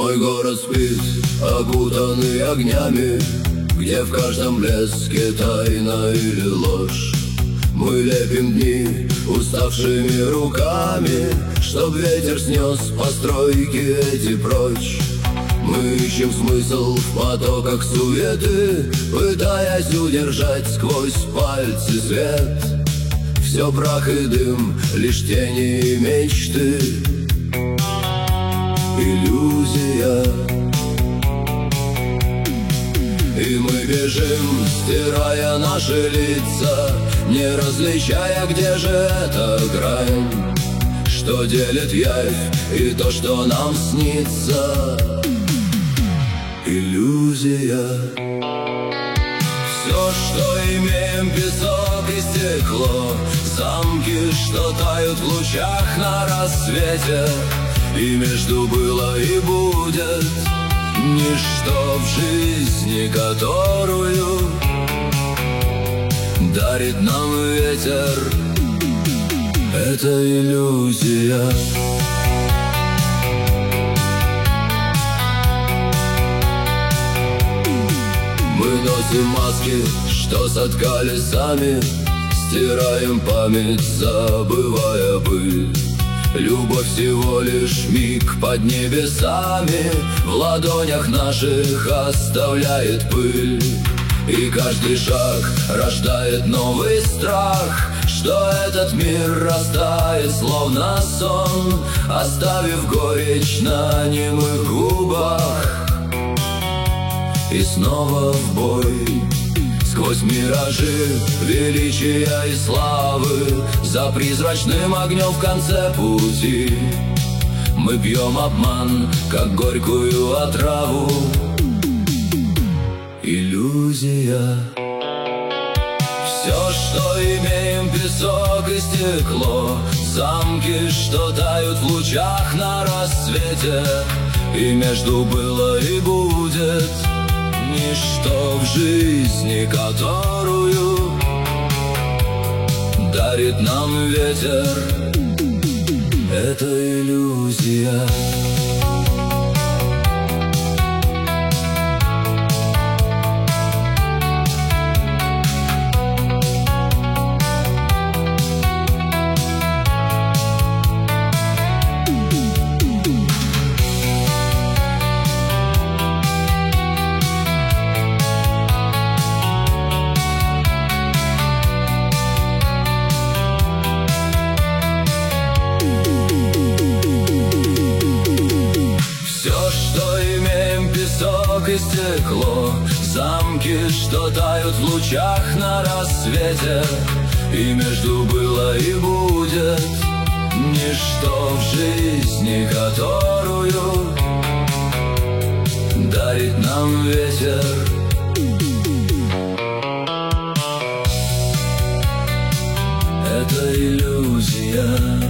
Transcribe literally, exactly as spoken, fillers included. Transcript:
Мой город спит, окутанный огнями, где в каждом блеске тайна или ложь. Мы лепим дни уставшими руками, чтоб ветер снес постройки эти прочь. Мы ищем смысл в потоках суеты, пытаясь удержать сквозь пальцы свет. Все прах и дым, лишь тени и мечты, иллюзия. И мы бежим, стирая наши лица, не различая, где же эта грань, что делит явь и то, что нам снится, иллюзия. Все, что имеем, песок и стекло, замки, что тают в лучах на рассвете, и между было и будет ничто в жизни, которую дарит нам ветер. Это иллюзия. Мы носим маски, что соткали сами, стираем память, забывая быль. Любовь всего лишь миг под небесами, в ладонях наших оставляет пыль. И каждый шаг рождает новый страх, что этот мир растает, словно сон, оставив горечь на немых губах. И снова в бой, сквозь миражи величия и славы, за призрачным огнем в конце пути мы пьем обман, как горькую отраву, иллюзия. Все, что имеем, песок и стекло, замки, что тают в лучах на рассвете, и между было и будет ничто в жизни, которую дарит нам ветер. Это иллюзия. Песок и стекло, замки, что тают в лучах на рассвете, и между было и будет ничто в жизни, которую дарит нам ветер. Это иллюзия.